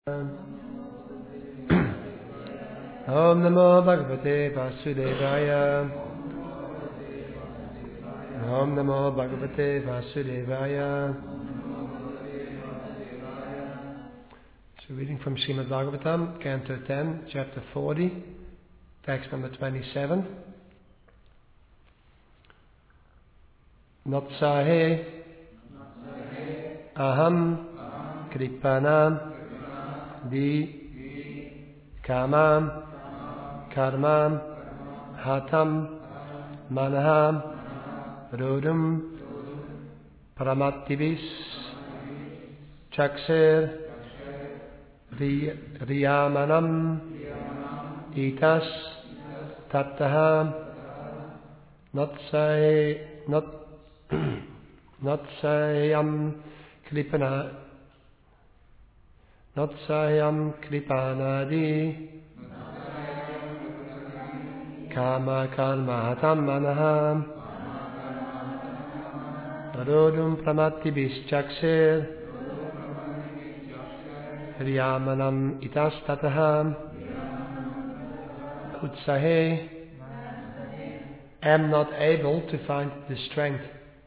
Om Namo Bhagavate Vasudevaya. Om Namo Bhagavate Vasudevaya. So reading from Srimad Bhagavatam, Canto 10, Chapter 40, text number 27. Natsahe Aham Kripanam Di Kamam Karmam Hatam Manaham Rodum Pramatibis Chaksir Riyamanam Itas Tattaham Natsayam Kripanadi Kama Karma Hatam Manaham Rodum Pramatibis Chaksir Riyamanam Itas Tataham Utsahe am not able to find the strength.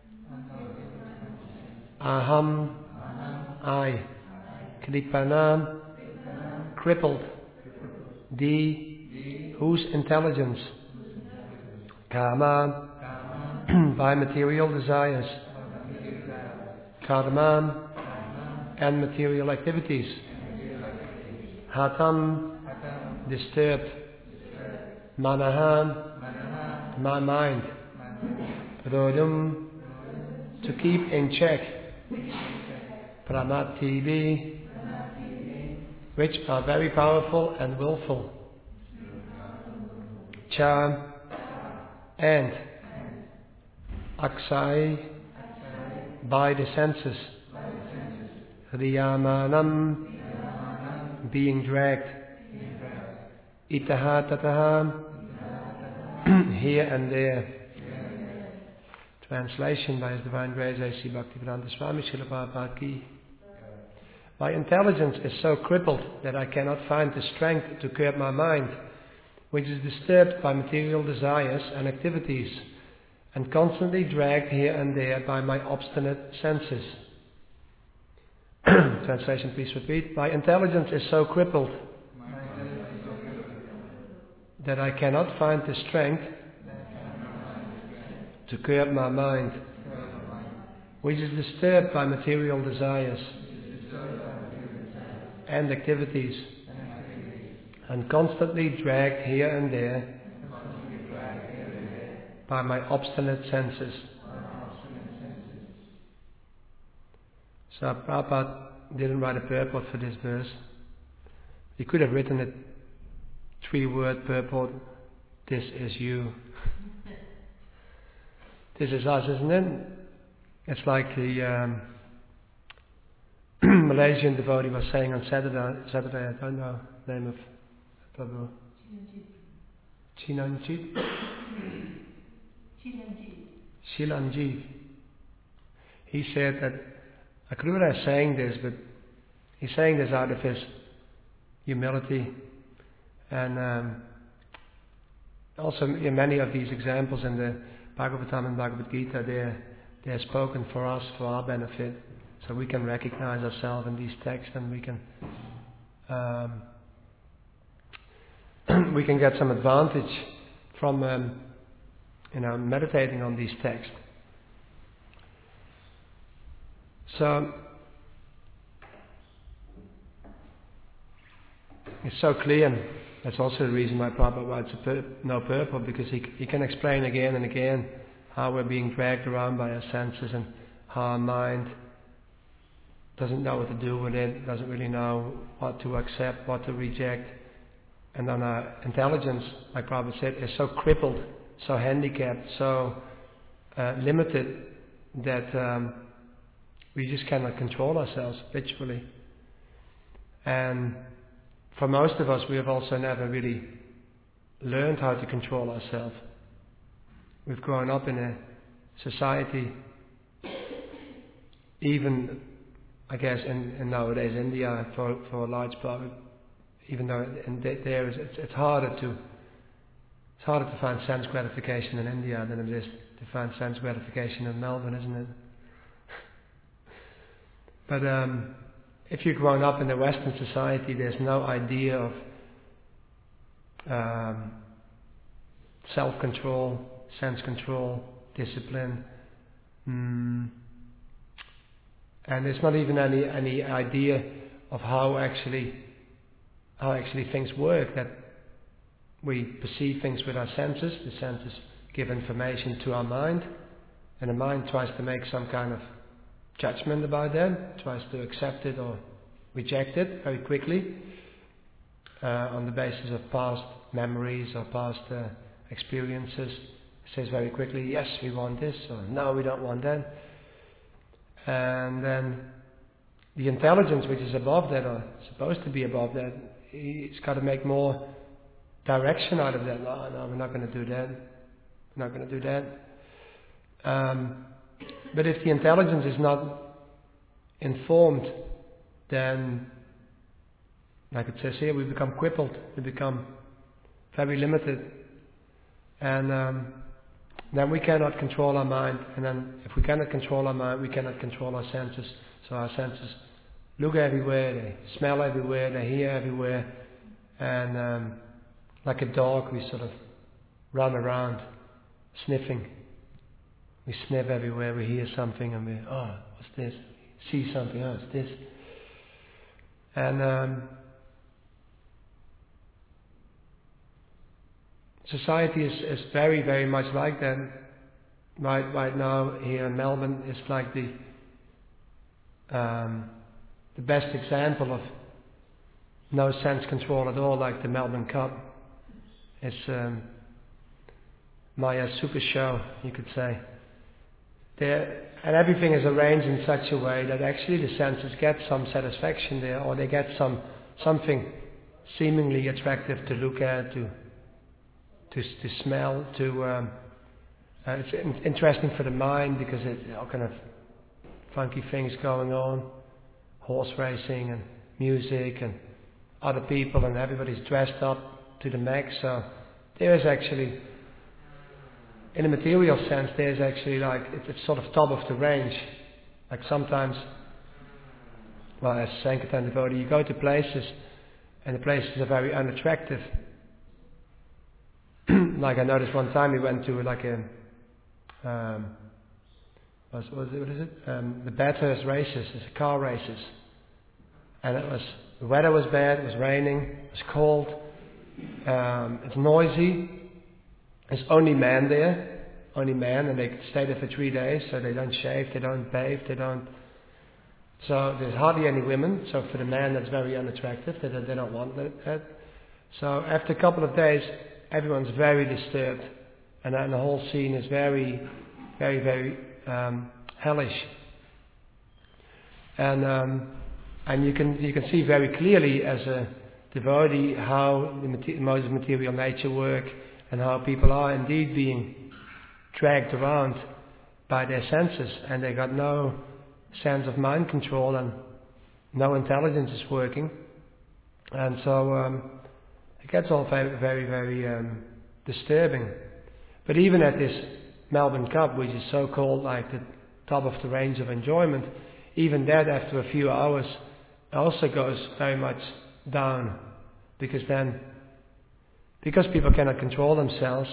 Aham I Kripanam crippled. Di whose intelligence. Kama by material desires. Karma and material activities. Hatam disturbed. Manaham my mind. Rodum to keep in check. Pramativi which are very powerful and willful. Cha and Aksai by the senses. Riyamanam being dragged. Itaha Tataha here and there. Translation by His Divine Grace A.C. Bhaktivedanta Swami Srila Prabhupada Ki. My intelligence is so crippled that I cannot find the strength to curb my mind, which is disturbed by material desires and activities, and constantly dragged here and there by my obstinate senses. Translation, please repeat. My intelligence is so crippled that I cannot find the strength to curb my mind, which is disturbed by material desires and activities, and constantly dragged here and there by my obstinate senses. So Prabhupada didn't write a purport for this verse. He could have written a 3-word purport. This is you. This is us, isn't it? It's like the Malaysian devotee was saying on Saturday, I don't know the name of Prabhu. Chilanjit? Chilanjit. He said that Akrura is saying this, but he's saying this out of his humility. And also in many of these examples in the Bhagavatam and Bhagavad Gita, they're spoken for us, for our benefit. So we can recognize ourselves in these texts, and we can get some advantage from meditating on these texts. So it's so clear, and that's also the reason why Prabhupada writes no purport, because he can explain again and again how we're being dragged around by our senses, and how our mind doesn't know what to do with it, doesn't really know what to accept, what to reject. And then our intelligence, like Prabhupada said, is so crippled, so handicapped, so limited that we just cannot control ourselves literally. And for most of us, we have also never really learned how to control ourselves. We've grown up in a society, even I guess in nowadays India for a large part, even though there is it's harder to find sense gratification in India than it is to find sense gratification in Melbourne, isn't it? But if you've grown up in the Western society, there's no idea of self-control, sense control, discipline, and there's not even any idea of how actually things work. That we perceive things with our senses. The senses give information to our mind, and the mind tries to make some kind of judgment about them, tries to accept it or reject it very quickly on the basis of past memories or past experiences. It says very quickly, yes, we want this, or no, we don't want that. And then the intelligence which is above that, or supposed to be above that, it's got to make more direction out of that. No, we're not going to do that. We're not going to do that. But if the intelligence is not informed, then, like it says here, we become crippled. We become very limited. And then we cannot control our mind. And then if we cannot control our mind, we cannot control our senses. So our senses look everywhere, they smell everywhere, they hear everywhere. And like a dog, we sort of run around sniffing. We sniff everywhere, we hear something and we, oh, what's this? See something, oh, it's this. And society is very, very much like that. Right now here in Melbourne is like the best example of no sense control at all, like the Melbourne Cup. It's Maya Super Show, you could say. And everything is arranged in such a way that actually the senses get some satisfaction there, or they get something seemingly attractive to look at, to smell, it's interesting for the mind because it's all kind of funky things going on, horse racing and music and other people, and everybody's dressed up to the max. So there is actually, in a material sense, there's actually like, it's sort of top of the range. Like sometimes, well, as Sankirtan devotee, you go to places and the places are very unattractive. Like I noticed one time we went to like a, what is it? The Bathurst races, it's car races. And the weather was bad, it was raining, it was cold, it's noisy. There's only men there, and they stay there for 3 days, so they don't shave, they don't bathe, so there's hardly any women, so for the men that's very unattractive, they don't want that. So after a couple of days, everyone's very disturbed, and then the whole scene is very, very, very hellish. And you can see very clearly as a devotee how the modes of material nature work, and how people are indeed being dragged around by their senses, and they got no sense of mind control, and no intelligence is working, and so it gets all very, very, very disturbing. But even at this Melbourne Cup, which is so called like the top of the range of enjoyment, even that after a few hours also goes very much down, because people cannot control themselves,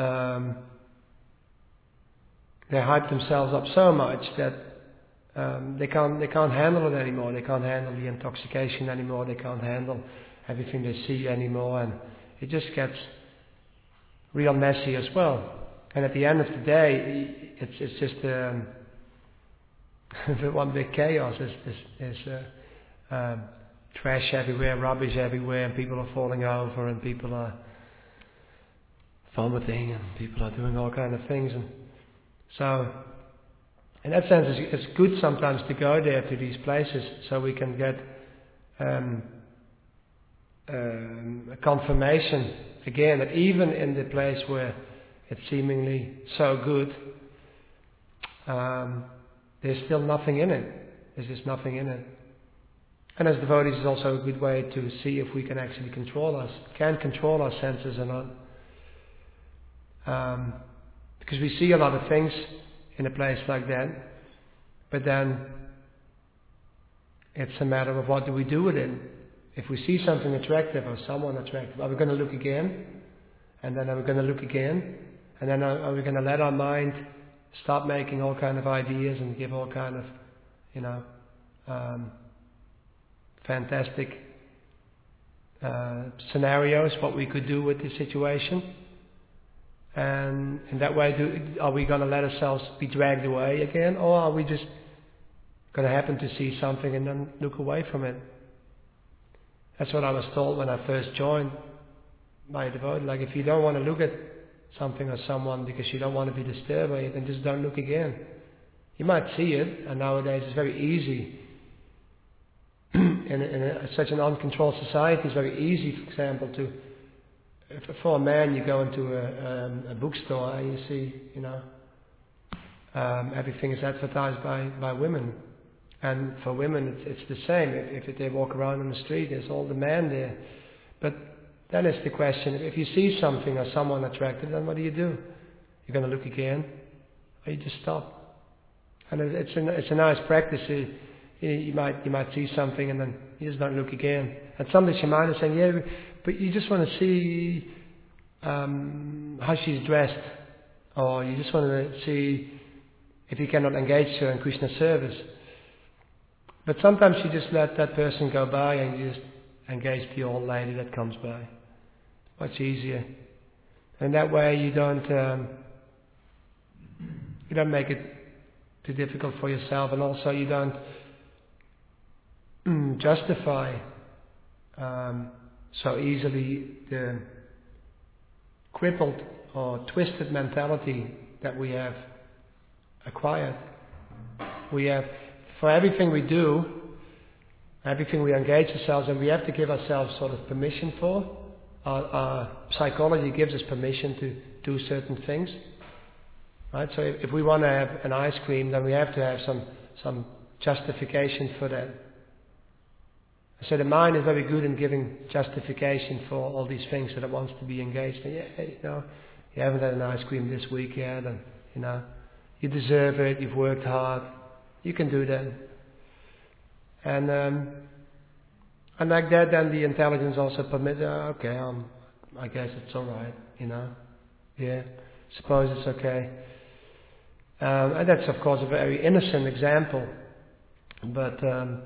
they hype themselves up so much that they can't handle it anymore. They can't handle the intoxication anymore. They can't handle everything they see anymore, and it just gets real messy as well. And at the end of the day, it's just one big chaos. There's trash everywhere, rubbish everywhere, and people are falling over, and people are vomiting, and people are doing all kind of things. And so, in that sense, it's good sometimes to go there to these places, so we can get a confirmation again that even in the place where it's seemingly so good, there's still nothing in it. There's just nothing in it. And as devotees, it's also a good way to see if we can actually control our senses or not. Because we see a lot of things in a place like that, but then it's a matter of what do we do with it. If we see something attractive or someone attractive, are we going to look again? And then are we going to look again? And then are we going to let our mind start making all kind of ideas and give all kind of, fantastic scenarios, what we could do with the situation? And in that way, are we going to let ourselves be dragged away again? Or are we just going to happen to see something and then look away from it? That's what I was told when I first joined my devotee. Like, if you don't want to look at something or someone because you don't want to be disturbed by it, then just don't look again. You might see it, and nowadays it's very easy. in such an uncontrolled society, it's very easy, for example, for a man, you go into a bookstore and you see, everything is advertised by women. And for women, it's the same. If they walk around on the street, there's all the men there. But then it's the question, if you see something or someone attractive, then what do? You're going to look again, or you just stop. And it's a nice practice. You might see something and then you just don't look again. And sometimes your mind is saying, yeah, but you just want to see how she's dressed, or you just want to see if you cannot engage her in Krishna service. But sometimes you just let that person go by and you just engage the old lady that comes by. Much easier. And that way you don't make it too difficult for yourself, and also you don't justify so easily the crippled or twisted mentality that we have acquired. We have, for everything we do, everything we engage ourselves in, we have to give ourselves sort of permission for. Our psychology gives us permission to do certain things. Right? So if we want to have an ice cream, then we have to have some justification for that. So the mind is very good in giving justification for all these things that it wants to be engaged in. Yeah, you haven't had an ice cream this week yet, and you deserve it. You've worked hard. You can do that. And like that, then the intelligence also permits. Okay, I guess it's all right. Yeah, suppose it's okay. And that's of course a very innocent example, but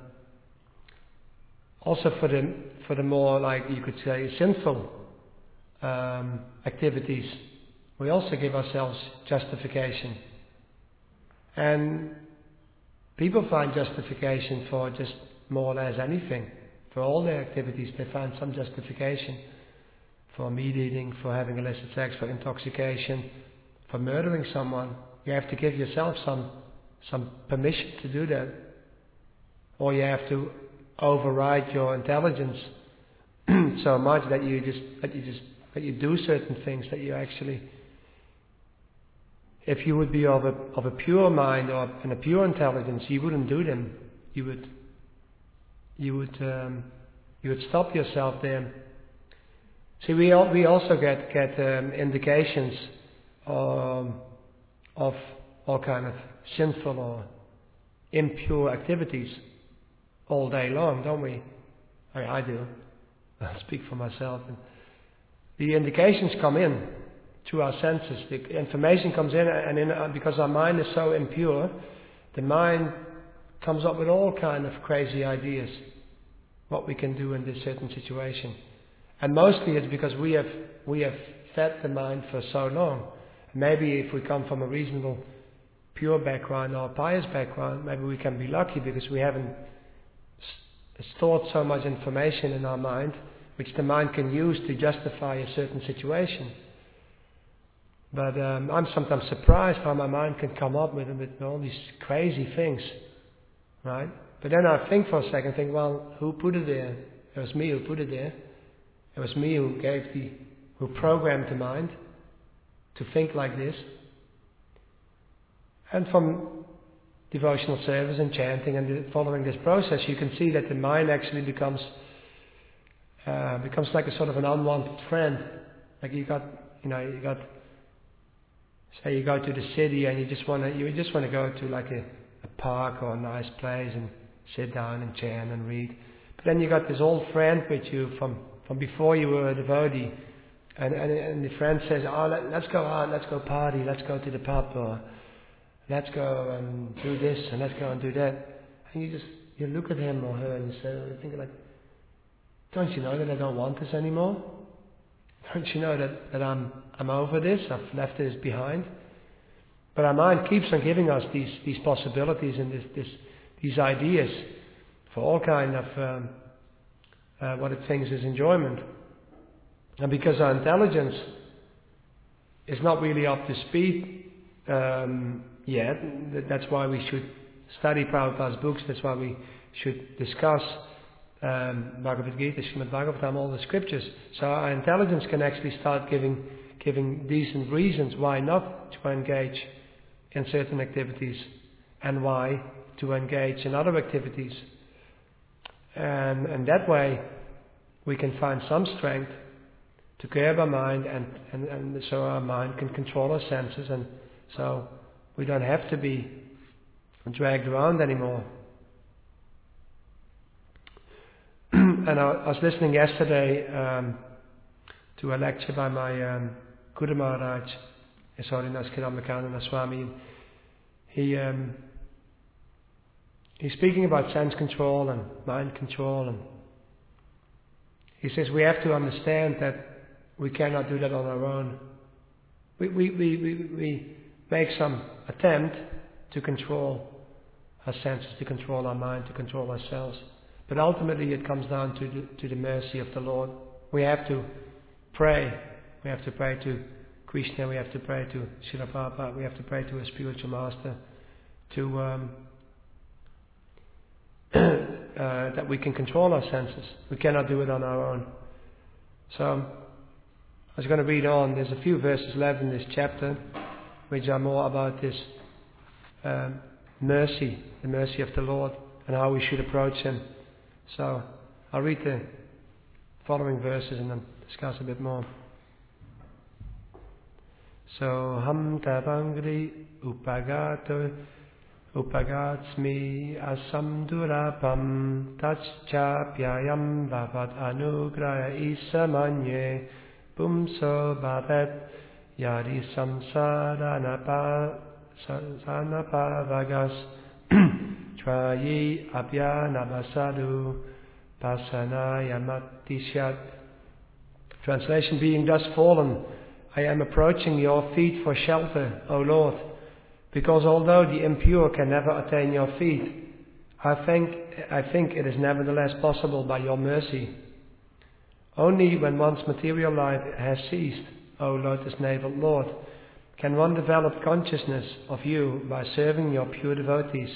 also for the more, like you could say, sinful activities, we also give ourselves justification. And people find justification for just more or less anything. For all their activities, they find some justification. For meat eating, for having illicit sex, for intoxication, for murdering someone. You have to give yourself some permission to do that. Or you have to override your intelligence so much that you do certain things that you actually, if you would be of a pure mind or in a pure intelligence, you wouldn't do them. You would stop yourself there. See, we also get indications of all kind of sinful or impure activities all day long, don't we? I do. I speak for myself. And the indications come in through our senses. The information comes in, and because our mind is so impure, the mind comes up with all kind of crazy ideas what we can do in this certain situation. And mostly it's because we have fed the mind for so long. Maybe if we come from a reasonable pure background or pious background, maybe we can be lucky because we haven't stored so much information in our mind which the mind can use to justify a certain situation. But I'm sometimes surprised how my mind can come up with all these crazy things, right? But then I think for a second, well, who put it there? It was me who put it there. It was me who programmed the mind to think like this. And from devotional service and chanting and following this process, you can see that the mind actually becomes like a sort of an unwanted friend. Like say you go to the city and you just want to go to like a park or a nice place and sit down and chant and read. But then you got this old friend with you from before you were a devotee, and the friend says, let's go out, let's go party, let's go to the pub, or let's go and do this and let's go and do that. And you look at him or her and you think like, don't you know that I don't want this anymore? Don't you know that I'm over this? I've left this behind. But our mind keeps on giving us these possibilities and these ideas for all kind of what it thinks is enjoyment. And because our intelligence is not really up to speed yet, that's why we should study Prabhupada's books. That's why we should discuss Bhagavad Gita, Srimad Bhagavatam, all the scriptures. So our intelligence can actually start giving decent reasons why not to engage in certain activities and why to engage in other activities. And that way we can find some strength to curb our mind and so our mind can control our senses, and so we don't have to be dragged around anymore. And I was listening yesterday to a lecture by my Guru Maharaj, His Holiness Kirambakananda Swami. He's speaking about sense control and mind control, and he says we have to understand that we cannot do that on our own. We make some attempt to control our senses, to control our mind, to control ourselves. But ultimately it comes down to the mercy of the Lord. We have to pray. We have to pray to Krishna. We have to pray to Srila Prabhupada. We have to pray to a spiritual master that we can control our senses. We cannot do it on our own. So I was going to read on. There's a few verses left in this chapter which are more about this mercy, the mercy of the Lord, and how we should approach Him. So I'll read the following verses and then discuss a bit more. So ham tabangri upagatsmi asamdurapam tachapyayam bhavat anugraya isamanye pumso bhavat yadi samsaranapavagas Trayi abhyanabasadu pasanayamatishyat. Translation: being thus fallen, I am approaching your feet for shelter, O Lord, because although the impure can never attain your feet, I think it is nevertheless possible by your mercy. Only when one's material life has ceased, O lotus-naveled Lord, can one develop consciousness of you by serving your pure devotees.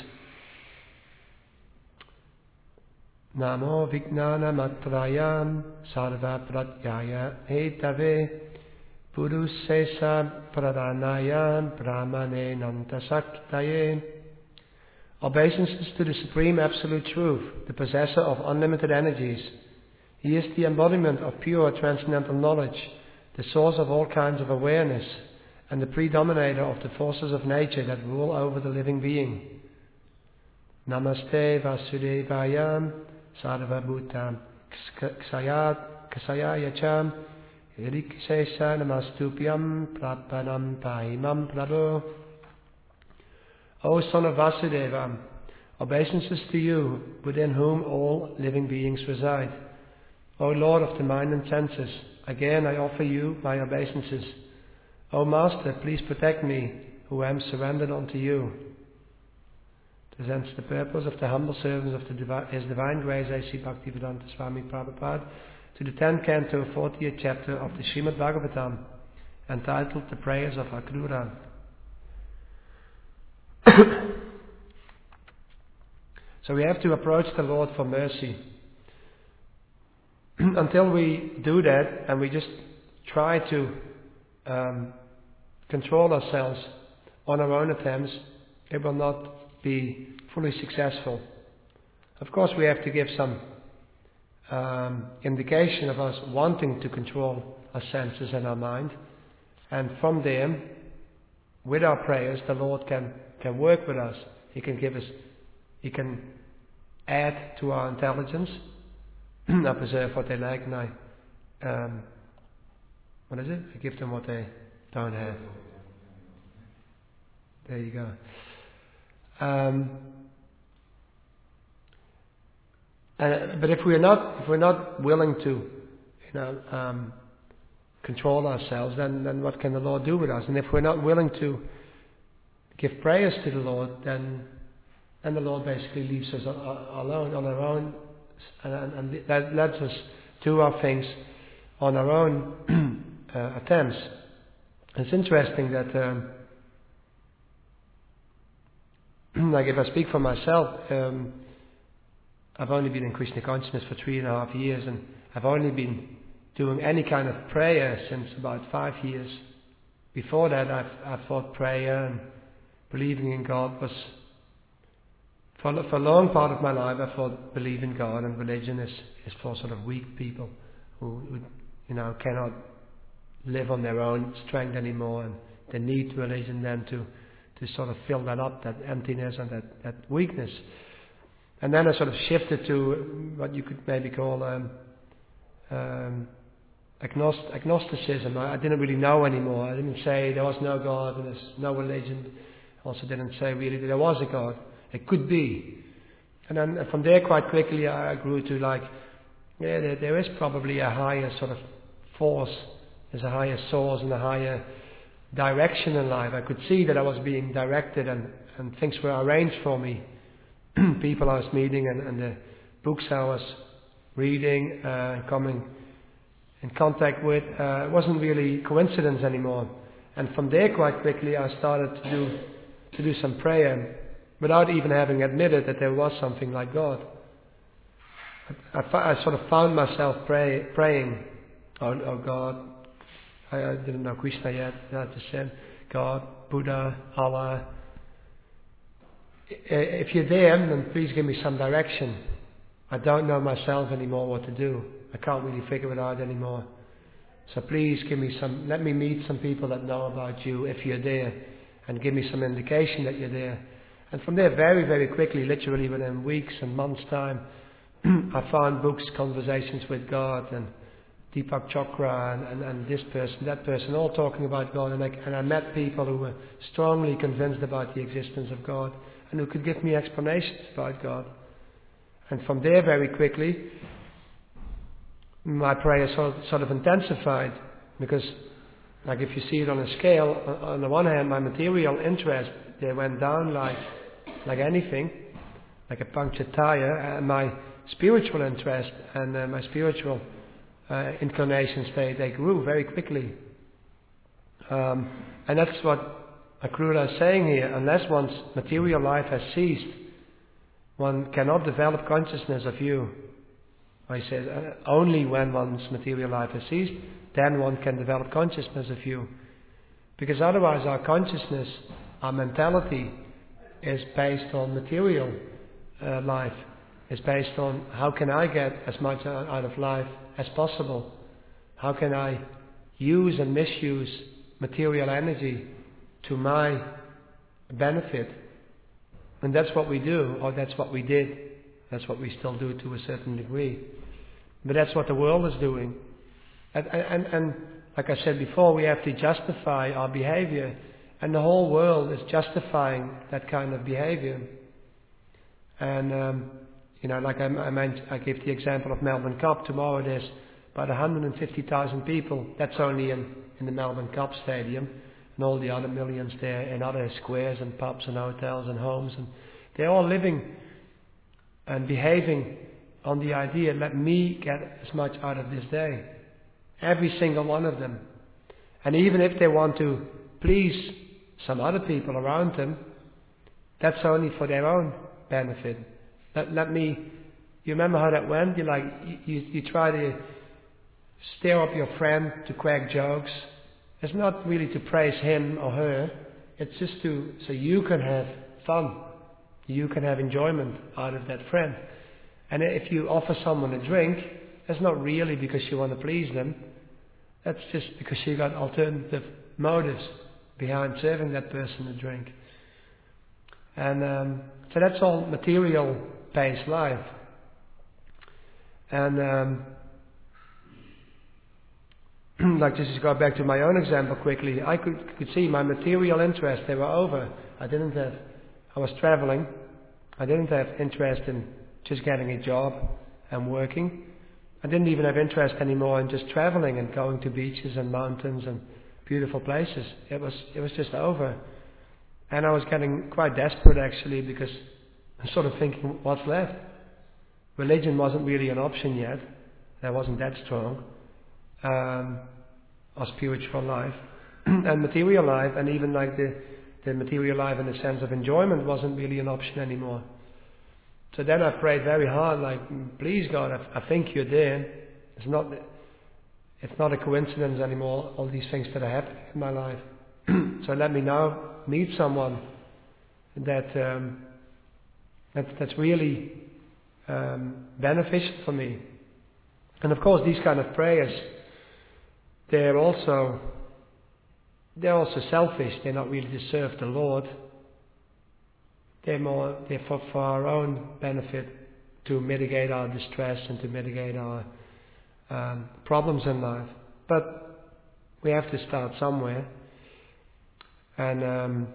Namo Vijnana Matrayam Sarva Pratyaya Etave Purusesa Pradhanayam Brahmane Nantasaktaye. Obeisances to the Supreme Absolute Truth, the possessor of unlimited energies. He is the embodiment of pure transcendental knowledge, the source of all kinds of awareness, and the predominator of the forces of nature that rule over the living being. Namaste Vasudevayam Sarva Bhutam Ksayaya Cham Iriksesa Namastupyam Prapanam Paimam Prabhu. O son of Vasudeva, obeisances to you, within whom all living beings reside. O Lord of the mind and senses, again I offer you my obeisances. O Master, please protect me, who am surrendered unto you. Presents the purpose of the humble servants of His Divine Grace A.C. Bhaktivedanta Swami Prabhupada to the 10th canto, 40th chapter of the Srimad Bhagavatam, entitled The Prayers of Akrura. So we have to approach the Lord for mercy. Until we do that and we just try to control ourselves on our own attempts, it will not be fully successful. Of course, we have to give some indication of us wanting to control our senses and our mind, and from there, with our prayers, the Lord can work with us. He can add to our intelligence. I preserve what they lack, and I give them what they don't have. There you go. But if we're not willing to, control ourselves, then what can the Lord do with us? And if we're not willing to give prayers to the Lord, then the Lord basically leaves us alone on our own, and that lets us do our things on our own attempts. It's interesting that, like if I speak for myself, I've only been in Krishna consciousness for 3.5 years, and I've only been doing any kind of prayer since about 5 years. Before that, I thought prayer and believing in God was, for a long part of my life, I thought believing in God and religion is for sort of weak people who cannot live on their own strength anymore, and they need religion then to sort of fill that up, that emptiness and that weakness. And then I sort of shifted to what you could maybe call agnosticism. I didn't really know anymore. I didn't say there was no God and there's no religion. I also didn't say really that there was a God. It could be. And then from there quite quickly I grew to there is probably a higher sort of force. There's a higher source and a higher direction in life. I could see that I was being directed and things were arranged for me. People I was meeting and the books I was reading, coming in contact with, it wasn't really coincidence anymore. And from there quite quickly I started to do some prayer without even having admitted that there was something like God. I sort of found myself praying, oh God, I didn't know Krishna yet, I just said God, Buddha, Allah. If you're there, then please give me some direction. I don't know myself anymore what to do. I can't really figure it out anymore. So please let me meet some people that know about you if you're there, and give me some indication that you're there. And from there, very, very quickly, literally within weeks and months' time, I found books, Conversations with God, and Deepak Chopra, and this person, that person, all talking about God. And I met people who were strongly convinced about the existence of God, and who could give me explanations about God. And from there, very quickly, my prayer sort of intensified, because, like if you see it on a scale, on the one hand, my material interest, they went down like anything, like a punctured tire, and my spiritual interest and my spiritual inclinations, they grew very quickly. And that's what Akrura is saying here. Unless one's material life has ceased, one cannot develop consciousness of you. He says only when one's material life has ceased, then one can develop consciousness of you. Because otherwise our consciousness, our mentality is based on material life. It's based on how can I get as much out of life as possible. How can I use and misuse material energy to my benefit. And that's what we do, or that's what we did. That's what we still do to a certain degree. But that's what the world is doing. And like I said before, we have to justify our behavior. And the whole world is justifying that kind of behavior. And, like I gave the example of Melbourne Cup. Tomorrow there's about 150,000 people. That's only in the Melbourne Cup Stadium. And all the other millions there in other squares and pubs and hotels and homes. And they're all living and behaving on the idea, let me get as much out of this day. Every single one of them. And even if they want to please some other people around them, that's only for their own benefit. You remember how that went? You try to stir up your friend to crack jokes. It's not really to praise him or her. It's just so you can have fun. you can have enjoyment out of that friend. And if you offer someone a drink, that's not really because you want to please them. That's just because you got alternative motives behind serving that person a drink. And so that's all material-based life. And like just to go back to my own example quickly, I could see my material interests, they were over. I was traveling. I didn't have interest in just getting a job and working. I didn't even have interest anymore in just traveling and going to beaches and mountains and beautiful places. It was just over. And I was getting quite desperate actually, because I'm sort of thinking, what's left? Religion wasn't really an option yet. That wasn't that strong. Or spiritual life. And material life, and even like the material life in the sense of enjoyment wasn't really an option anymore. So then I prayed very hard, like, please God, I think you're there. It's not a coincidence anymore, all these things that are happening in my life. So let me now meet someone that's really beneficial for me. And of course these kind of prayers, they're also selfish. They're not really to serve the Lord. They're for our own benefit, to mitigate our distress and to mitigate our problems in life. But we have to start somewhere. And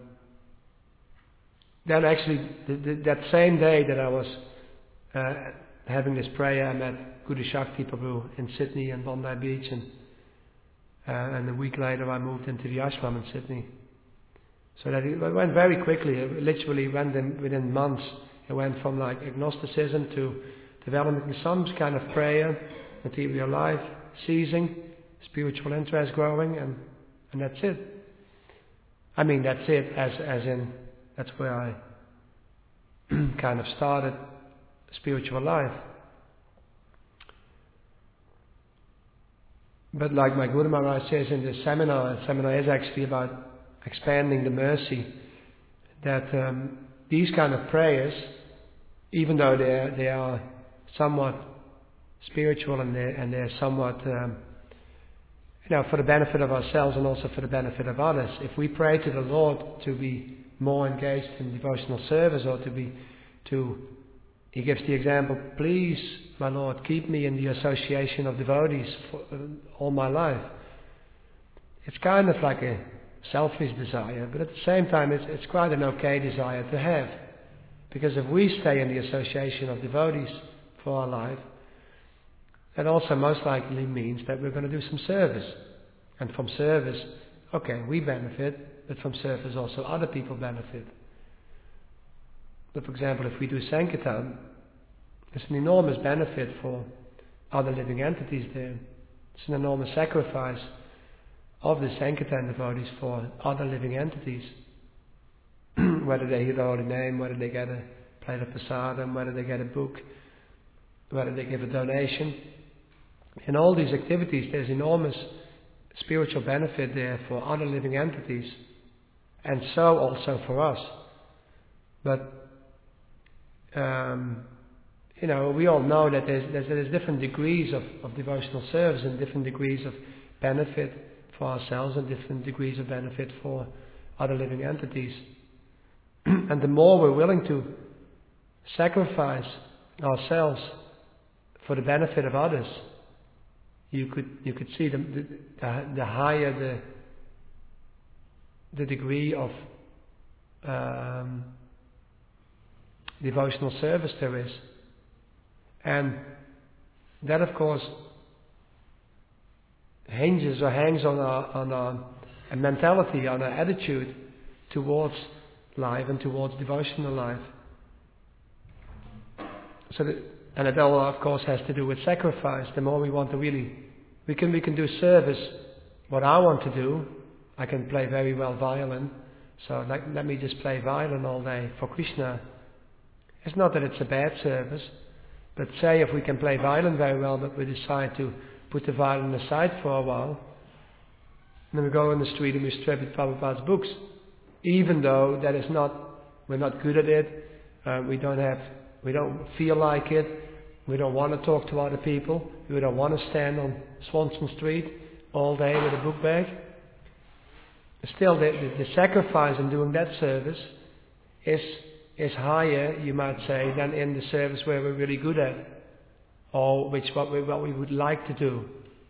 then actually, that same day that I was having this prayer, I met Guru Shakti Prabhu in Sydney and Bondi Beach, and a week later I moved into the ashram in Sydney. So that it went very quickly. It literally went within months. It went from like agnosticism to developing some kind of prayer, material life ceasing, spiritual interest growing, and that's it. I mean, that's it, as in, that's where I kind of started spiritual life. But like my Guru Maharaj says in the seminar is actually about expanding the mercy, that these kind of prayers, even though they are somewhat spiritual and they're somewhat for the benefit of ourselves and also for the benefit of others. If we pray to the Lord to be more engaged in devotional service, or he gives the example, please, my Lord, keep me in the association of devotees for all my life. It's kind of like a selfish desire, but at the same time it's quite an okay desire to have. Because if we stay in the association of devotees for our life, that also most likely means that we're going to do some service. And from service, okay, we benefit, but from service also other people benefit. But for example, if we do Sankirtan, it's an enormous benefit for other living entities there. It's an enormous sacrifice of the Sankirtan devotees for other living entities. Whether they hear the holy name, whether they get a plate of prasadam, whether they get a book, whether they give a donation. In all these activities there's enormous spiritual benefit there for other living entities, and so also for us. But we all know that there's different degrees of devotional service and different degrees of benefit for ourselves and different degrees of benefit for other living entities. And the more we're willing to sacrifice ourselves for the benefit of others, you could see the higher the degree of devotional service there is. And that of course hangs on our mentality, on our attitude towards life and towards devotional life. And it all of course has to do with sacrifice. The more we want to really, we can do service. What I want to do, I can play very well violin, so let me just play violin all day for Krishna. It's not that it's a bad service, but say if we can play violin very well, but we decide to put the violin aside for a while, and then we go on the street and we distribute Prabhupada's books, even though we're not good at it, We don't feel like it. We don't want to talk to other people. We don't want to stand on Swanson Street all day with a book bag. Still, the sacrifice in doing that service is higher, you might say, than in the service where we're really good at, or what we would like to do.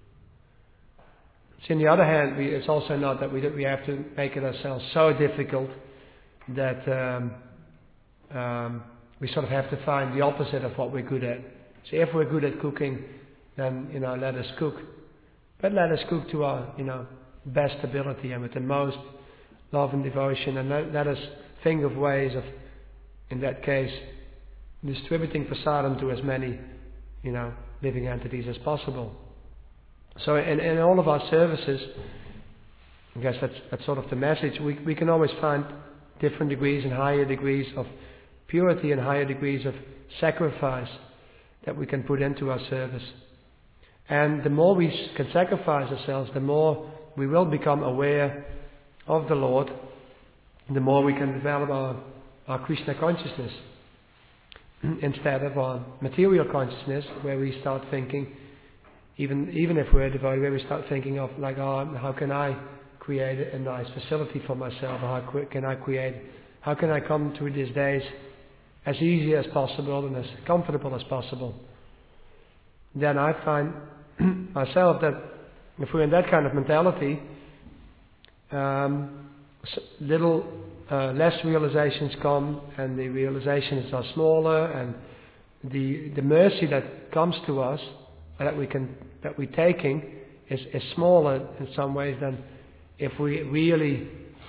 So on the other hand, it's also not that we have to make it ourselves so difficult that we sort of have to find the opposite of what we're good at. So if we're good at cooking, then let us cook, but let us cook to our best ability and with the most love and devotion, and let us think of ways of, in that case, distributing prasadam to as many living entities as possible. So in all of our services, I guess that's sort of the message. We can always find different degrees and higher degrees of purity and higher degrees of sacrifice that we can put into our service. And the more we can sacrifice ourselves, the more we will become aware of the Lord, the more we can develop our Krishna consciousness instead of our material consciousness, where we start thinking, even if we're devoted, where we start thinking of how can I create a nice facility for myself, or how can I come through these days as easy as possible and as comfortable as possible. Then I find myself that if we're in that kind of mentality, less realizations come, and the realizations are smaller, and the mercy that comes to us that we're taking is smaller in some ways than if we really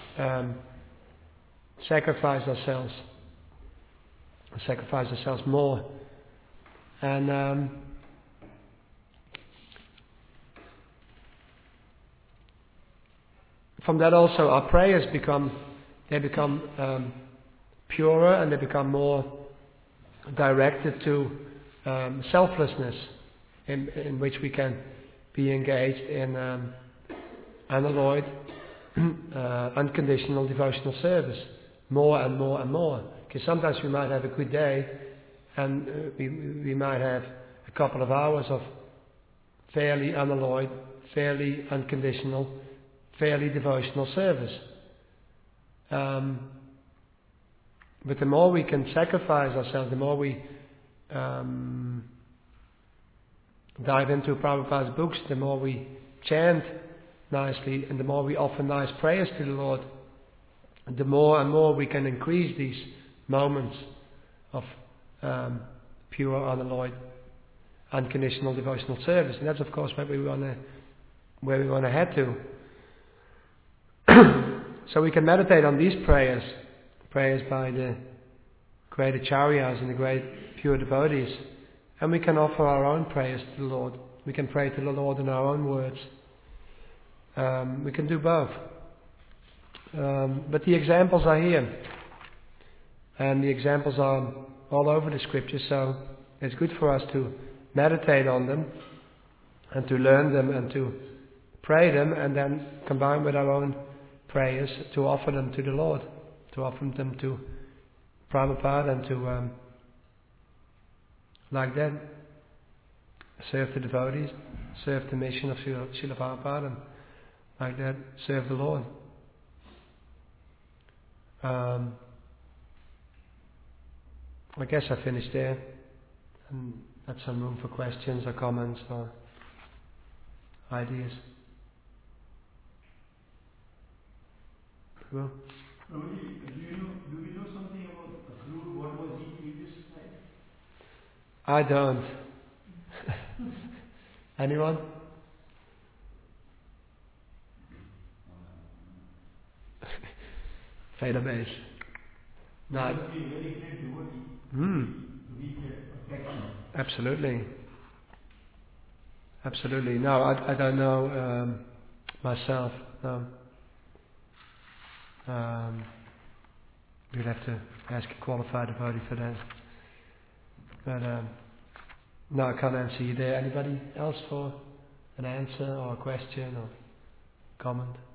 sacrifice ourselves more. And from that also our prayers become purer, and they become more directed to selflessness, in which we can be engaged in unalloyed, unconditional devotional service, more and more and more. Because sometimes we might have a good day, and we might have a couple of hours of fairly unalloyed, fairly unconditional, fairly devotional service. But the more we can sacrifice ourselves, the more we dive into Prabhupada's books, the more we chant nicely, and the more we offer nice prayers to the Lord, the more and more we can increase these moments of pure, unalloyed, unconditional devotional service. And that's of course where we want to head to. So we can meditate on these prayers by the great acharyas and the great pure devotees, and we can offer our own prayers to the Lord. We can pray to the Lord in our own words. We can do both. But the examples are here, and the examples are all over the scriptures, so it's good for us to meditate on them and to learn them and to pray them, and then combine with our own prayers to offer them to the Lord, to offer them to Prabhupada, and to like that serve the devotees, serve the mission of Srila Prabhupada, and like that serve the Lord. I guess I finished there, and that's some room for questions or comments or ideas. Well, do we know something about Akrura? What was he previous life? I don't. Anyone? Database. No. He must be a very great devotee to reach perfection. Absolutely. No, I don't know myself. No. You'd have to ask a qualified devotee for that. But no, I can't answer you there. Anybody else for an answer or a question or comment?